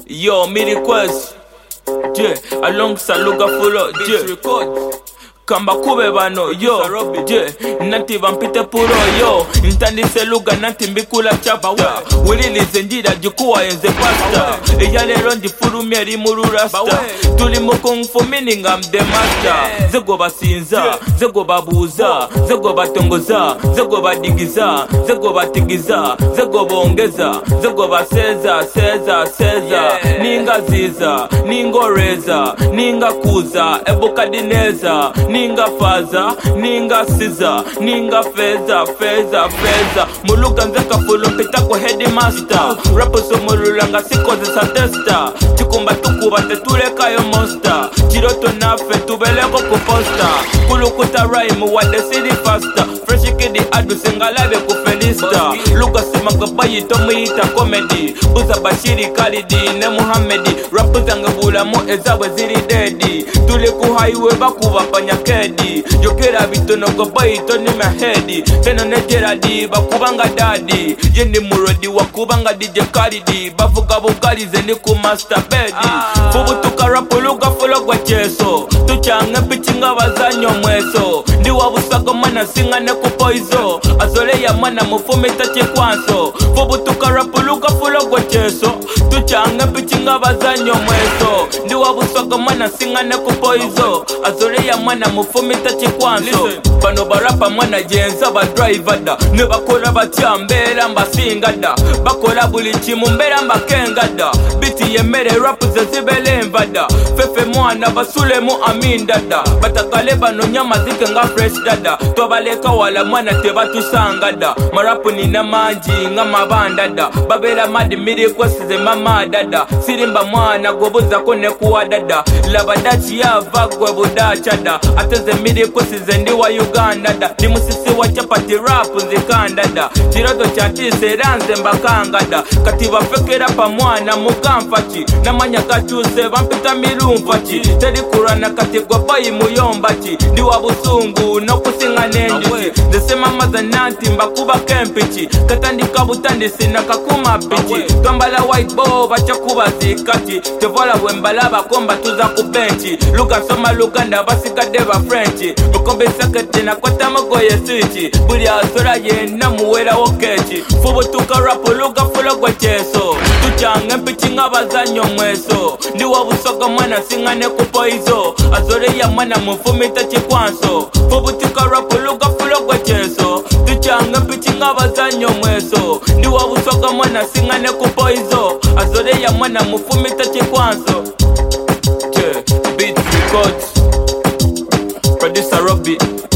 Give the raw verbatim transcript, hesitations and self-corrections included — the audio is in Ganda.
Yo, me request. Yeah, alongside Luga Fulo. Yeah, record. Kamba kube bano, yo, yeah, nati vampite puro, yo, intandi seluga nati mbikula chapta, wililize njira jikuwa yenze pasta, eyale rondi furu mieri muru rasta, tuli mukung for meaning I'm the master, zego basinza, zego babuza, zego batongoza, zego badigiza, zego batigiza, zego bongeza, zego baseza, seza, seza, ninga ziza, ningo reza, ninga kuza, ebukadineza, ninga faza, ninga siza, ninga feza, feza, feza. Muluka nzeka fulu mpita kwa headmaster. Rapo so mululanga siko zisa testa. Chikumba tukuba tetuleka yo monster. Chiroto nafe tubeleko kuposta. Kulukuta rhyme wa the city faster. Fresh kidi adu singalabe kufelista. Luka sima kabayi tomi ita comedy. Uza Bashiri Khalidi ne Muhammedi. Rapo zanga bula mo ezawe ziri dedi. Tuliku highway bakuwa panyakedi. Yokera bitono kabaito ni mahedi. Teno netera di bakubanga dadi. Yendi murodi wakubanga D J Khalidi. Bavuga bukalize ni ku master bedi. Fubu tukarapo luga fulo kwa cheso. Tuchange pichinga bazanyo mweso. Ndi wabusaga mana singa ne kupoizo. Azole ya mana mufume tache kwanso. Fubu tukarapo luga fulo kwa cheso. Tuchange pichinga bazanyo mweso. Ndi wabusaga mana singa ne kupoizo. Azole ya mana mufume tache kwanso. Bano barapa mwana jenza ba driver da. Ne bakola batya mbera mbasinga da. Bakola buli chimu mbera mbakenga da. Biti yemere rap zazibele mvada. Fefe mwana basule mu aminda da. Batakale bano nyama zike nga fresh dada. Twabaleka wala mwana teba tusanga da. Marapu nina manji nga mabanda da. Babela madi miri kwa size mama dada. Sirimba mwana gobuza kone kuwa dada. Labadachi ya vagwe budacha da. Ateze miri kwa size ndi wa Uganda da. Ni musisi wa chapati rap nzikanda da. Chiroto chati seranze mbakanga da. Katiba fekera pa mwana mukamfachi. Namanya kachuse vampita mirumfachi. Teri kurana katigwa bayi muyombachi. Ndi wa busungu no kusinga nendichi. Desema mazananti mbakuba kempichi. Katandi kabutandi sina kakuma pichi. Twambala white ball bacha kuba zikachi. Tevola wembala bakomba tuza kubenchi. Luka soma Luganda basika deva Frenchi. Bukombe sakete na kwata magoye switchi. Buri azora ye na muwera wokechi. Fubu tuka rapo luga fulo kwa cheso. Tuchange mpichinga bazanyo mweso. Ndi wabusoga mwana singa ne kupoizo. Azore ya mwana mufumi tachi kwanso. Fubu tuka rapo luga fulo kwa cheso. Tuchange mpichinga bazanyo mweso. Ndi wabusoga mwana singa ne kupoizo. Azore ya mwana mufumi tachi kwanso. Yeah, beat records. Producer Robbie.